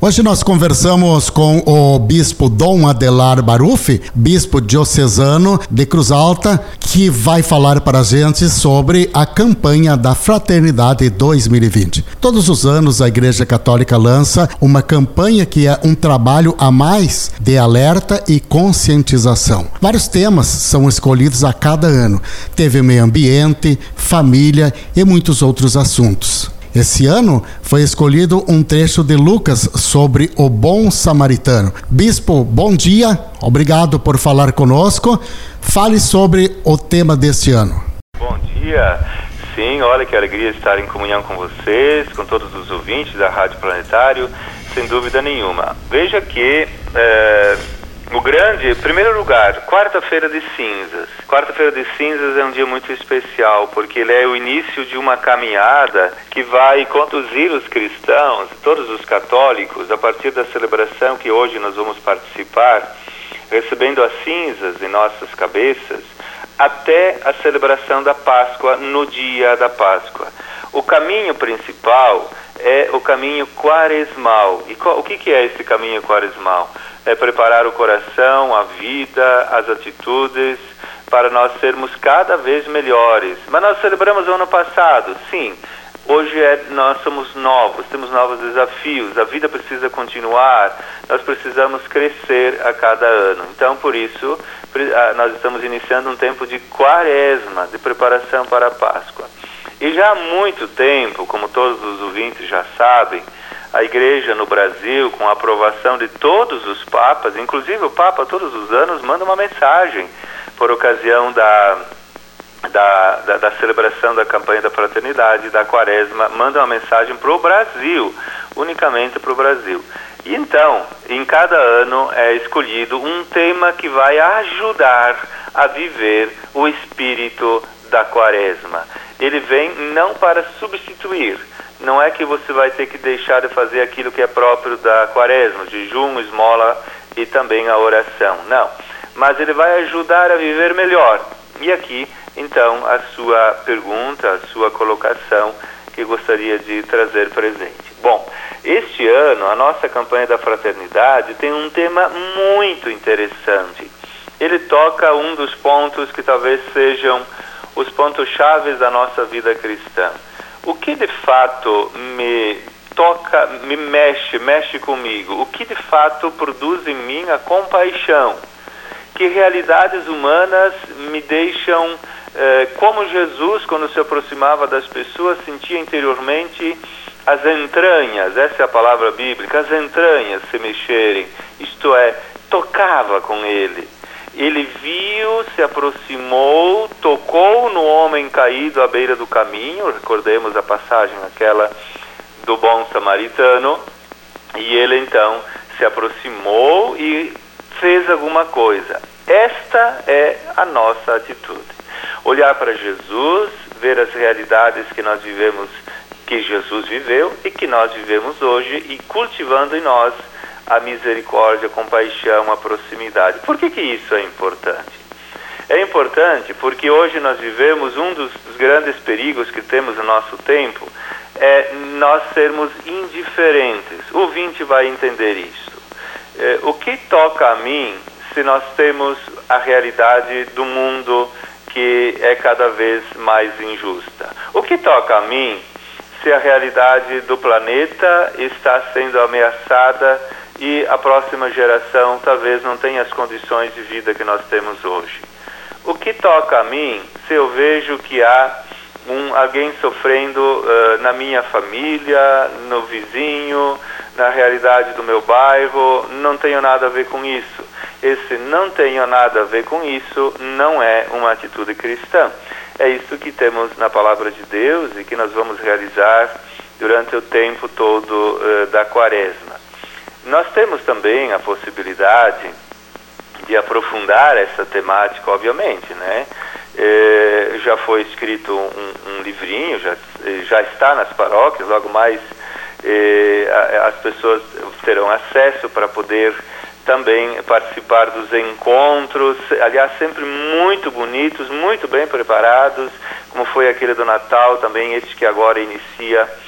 Hoje nós conversamos com o bispo Dom Adelar Baruffi, bispo diocesano de Cruz Alta, que vai falar para a gente sobre a campanha da Fraternidade 2020. Todos os anos a Igreja Católica lança uma campanha que é um trabalho a mais de alerta e conscientização. Vários temas são escolhidos a cada ano. Teve meio ambiente, família e muitos outros assuntos. Esse ano foi escolhido um trecho de Lucas sobre o bom samaritano. Bispo, bom dia, obrigado por falar conosco. Fale sobre o tema deste ano. Bom dia, sim, olha que alegria estar em comunhão com vocês, com todos os ouvintes da Rádio Planetário, sem dúvida nenhuma. Veja que em primeiro lugar, quarta-feira de cinzas. Quarta-feira de cinzas é um dia muito especial, porque ele é o início de uma caminhada que vai conduzir os cristãos, todos os católicos, a partir da celebração que hoje nós vamos participar, recebendo as cinzas em nossas cabeças, até a celebração da Páscoa, no dia da Páscoa. O caminho principal é o caminho quaresmal. E o que é esse caminho quaresmal? É preparar o coração, a vida, as atitudes, para nós sermos cada vez melhores. Mas nós celebramos o ano passado, sim. Hoje nós somos novos, temos novos desafios, a vida precisa continuar, nós precisamos crescer a cada ano. Então, por isso, nós estamos iniciando um tempo de quaresma, de preparação para a Páscoa. E já há muito tempo, como todos os ouvintes já sabem, a Igreja no Brasil, com a aprovação de todos os papas, inclusive o Papa todos os anos manda uma mensagem por ocasião da celebração da campanha da fraternidade, da quaresma, manda uma mensagem para o Brasil, unicamente para o Brasil. E então, em cada ano é escolhido um tema que vai ajudar a viver o espírito da quaresma. Ele vem não para substituir. Não é que você vai ter que deixar de fazer aquilo que é próprio da quaresma, jejum, esmola e também a oração. Não, mas ele vai ajudar a viver melhor. E aqui, então, a sua pergunta, a sua colocação, que gostaria de trazer presente. Bom, este ano, a nossa campanha da fraternidade tem um tema muito interessante. Ele toca um dos pontos que talvez sejam os pontos chaves da nossa vida cristã. O que de fato me toca, me mexe comigo? O que de fato produz em mim a compaixão? Que realidades humanas me deixam, como Jesus, quando se aproximava das pessoas, sentia interiormente as entranhas, essa é a palavra bíblica, as entranhas se mexerem, isto é, tocava com ele. Ele viu, se aproximou, tocou no homem caído à beira do caminho, recordemos a passagem aquela do bom samaritano, e ele então se aproximou e fez alguma coisa. Esta é a nossa atitude. Olhar para Jesus, ver as realidades que nós vivemos, que Jesus viveu e que nós vivemos hoje, e cultivando em nós a misericórdia, a compaixão, a proximidade. Por que isso é importante? É importante porque hoje nós vivemos um dos grandes perigos que temos no nosso tempo, é nós sermos indiferentes. O ouvinte vai entender isso. O que toca a mim se nós temos a realidade do mundo que é cada vez mais injusta? O que toca a mim se a realidade do planeta está sendo ameaçada e a próxima geração talvez não tenha as condições de vida que nós temos hoje? O que toca a mim se eu vejo que há alguém sofrendo na minha família, no vizinho, na realidade do meu bairro? Não tenho nada a ver com isso. Esse não tenho nada a ver com isso não é uma atitude cristã. É isso que temos na Palavra de Deus e que nós vamos realizar durante o tempo todo da quaresma. Nós temos também a possibilidade de aprofundar essa temática, obviamente, né? Já foi escrito um livrinho, já está nas paróquias, logo mais as pessoas terão acesso para poder também participar dos encontros, aliás, sempre muito bonitos, muito bem preparados, como foi aquele do Natal, também este que agora inicia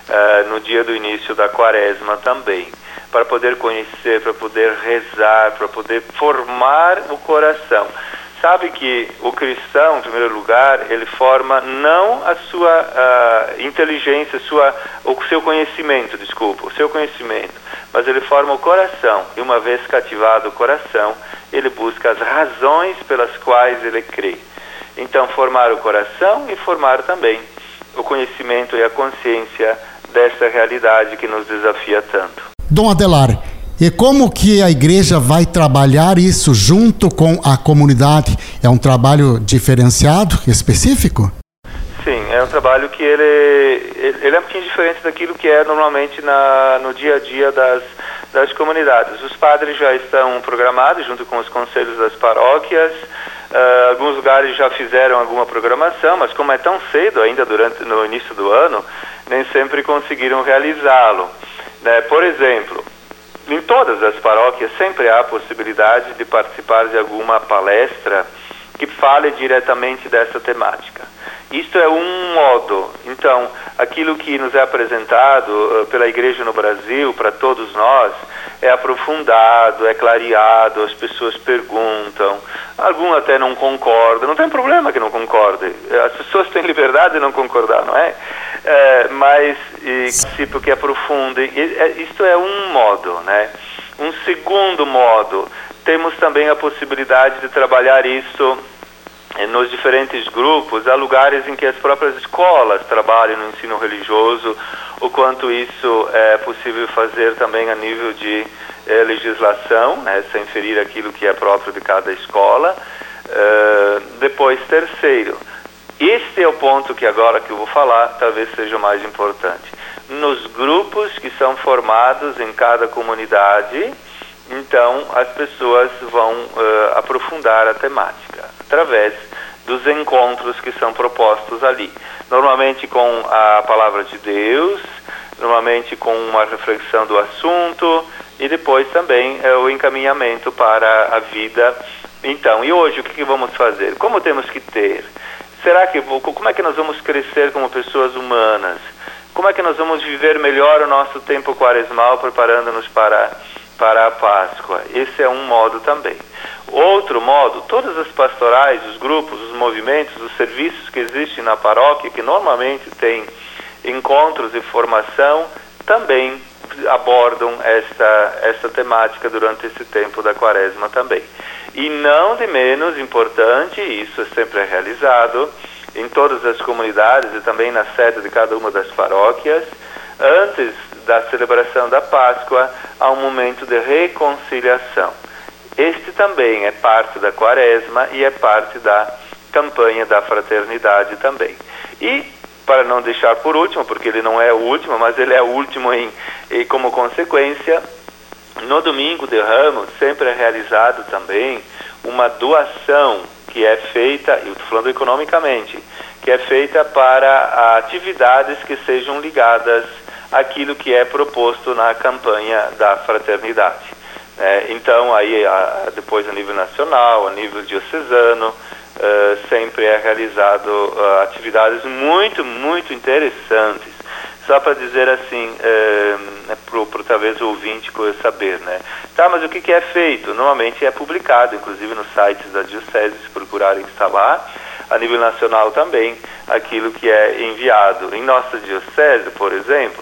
no dia do início da quaresma também, para poder conhecer, para poder rezar, para poder formar o coração. Sabe que o cristão, em primeiro lugar, ele forma não a sua inteligência, o seu conhecimento, o seu conhecimento, mas ele forma o coração. E uma vez cativado o coração, ele busca as razões pelas quais ele crê. Então, formar o coração e formar também o conhecimento e a consciência dessa realidade que nos desafia tanto. Dom Adelar, e como que a igreja vai trabalhar isso junto com a comunidade? É um trabalho diferenciado, específico? Sim, é um trabalho que ele é um pouquinho diferente daquilo que é normalmente no dia a dia das comunidades. Os padres já estão programados junto com os conselhos das paróquias. Alguns lugares já fizeram alguma programação, mas como é tão cedo ainda no início do ano, nem sempre conseguiram realizá-lo. Por exemplo, em todas as paróquias sempre há a possibilidade de participar de alguma palestra que fale diretamente dessa temática. Isto é um modo. Então, aquilo que nos é apresentado pela Igreja no Brasil, para todos nós, é aprofundado, é clareado, as pessoas perguntam, alguns até não concordam, não tem problema que não concordem, as pessoas têm liberdade de não concordar, não é? Mas tipo que aprofundem, isto é um modo, né? Um segundo modo, temos também a possibilidade de trabalhar isso nos diferentes grupos. Há lugares em que as próprias escolas trabalham no ensino religioso, o quanto isso é possível fazer também a nível de legislação, né, sem ferir aquilo que é próprio de cada escola. Depois, terceiro, este é o ponto que agora que eu vou falar talvez seja o mais importante. Nos grupos que são formados em cada comunidade, então as pessoas vão aprofundar a temática através dos encontros que são propostos ali. Normalmente com a palavra de Deus, normalmente com uma reflexão do assunto e depois também o encaminhamento para a vida. Então, e hoje o que vamos fazer? Como temos que ter? Como é que nós vamos crescer como pessoas humanas? Como é que nós vamos viver melhor o nosso tempo quaresmal preparando-nos para a Páscoa? Esse é um modo também. Outro modo, todas as pastorais, os grupos, os movimentos, os serviços que existem na paróquia, que normalmente têm encontros e formação, também abordam essa temática durante esse tempo da quaresma também. E não de menos importante, isso sempre é realizado em todas as comunidades e também na sede de cada uma das paróquias, antes da celebração da Páscoa, há um momento de reconciliação. Este também é parte da quaresma e é parte da campanha da fraternidade também. E, para não deixar por último, porque ele não é o último, mas ele é o último como consequência, no domingo de Ramos sempre é realizado também uma doação que é feita, eu estou falando economicamente, que é feita para atividades que sejam ligadas àquilo que é proposto na campanha da fraternidade. Então, aí depois a nível nacional, a nível diocesano, sempre é realizado atividades muito, muito interessantes. Só para dizer assim, para talvez o ouvinte saber, né? Tá, mas o que é feito? Normalmente é publicado, inclusive nos sites da diocese, se procurarem instalar, a nível nacional também, aquilo que é enviado. Em nossa diocese, por exemplo,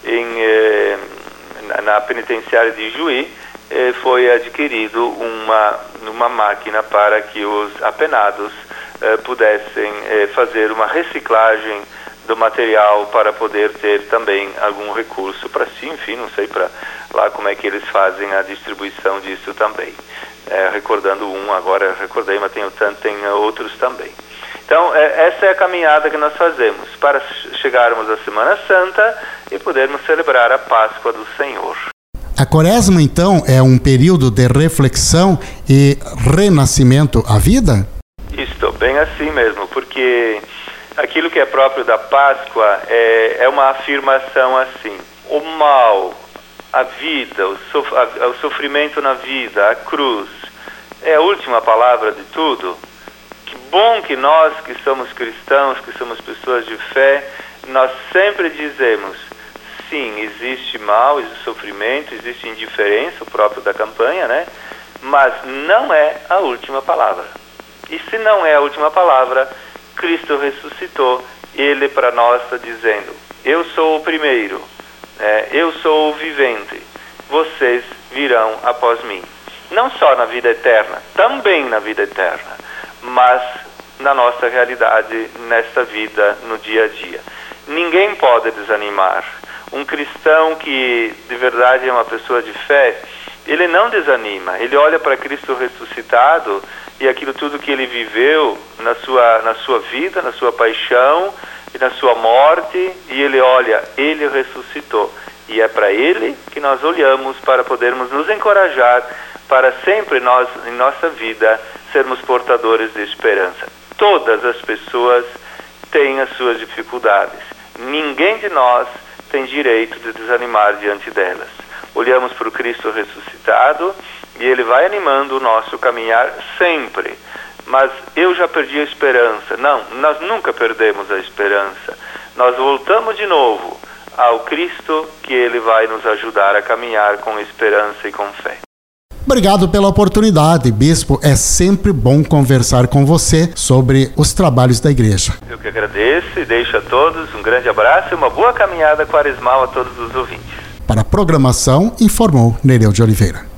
na penitenciária de Juí, foi adquirido uma máquina para que os apenados pudessem fazer uma reciclagem do material para poder ter também algum recurso para si, enfim, não sei para lá como é que eles fazem a distribuição disso também. Recordando agora recordei, mas tem outros também. Então, essa é a caminhada que nós fazemos para chegarmos à Semana Santa e podermos celebrar a Páscoa do Senhor. A quaresma, então, é um período de reflexão e renascimento à vida? Isso, bem assim mesmo, porque aquilo que é próprio da Páscoa é uma afirmação assim: o mal, a vida, o sofrimento na vida, a cruz, é a última palavra de tudo. Que bom que nós, que somos cristãos, que somos pessoas de fé, nós sempre dizemos: sim, existe mal, existe sofrimento, existe indiferença, o próprio da campanha, né? Mas não é a última palavra. E se não é a última palavra, Cristo ressuscitou, Ele para nós está dizendo, eu sou o primeiro, eu sou o vivente, vocês virão após mim. Não só na vida eterna, também na vida eterna, mas na nossa realidade, nesta vida, no dia a dia. Ninguém pode desanimar. Um cristão que de verdade é uma pessoa de fé, ele não desanima, ele olha para Cristo ressuscitado e aquilo tudo que ele viveu na sua vida, na sua paixão e na sua morte, e ele olha, ele ressuscitou. E é para ele que nós olhamos para podermos nos encorajar para sempre nós, em nossa vida, sermos portadores de esperança. Todas as pessoas têm as suas dificuldades. Ninguém de nós tem direito de desanimar diante delas. Olhamos para o Cristo ressuscitado e Ele vai animando o nosso caminhar sempre. Mas eu já perdi a esperança. Não, nós nunca perdemos a esperança. Nós voltamos de novo ao Cristo que Ele vai nos ajudar a caminhar com esperança e com fé. Obrigado pela oportunidade, Bispo. É sempre bom conversar com você sobre os trabalhos da igreja. Eu que agradeço e deixo a todos um grande abraço e uma boa caminhada quaresmal a todos os ouvintes. Para a programação, informou Nereu de Oliveira.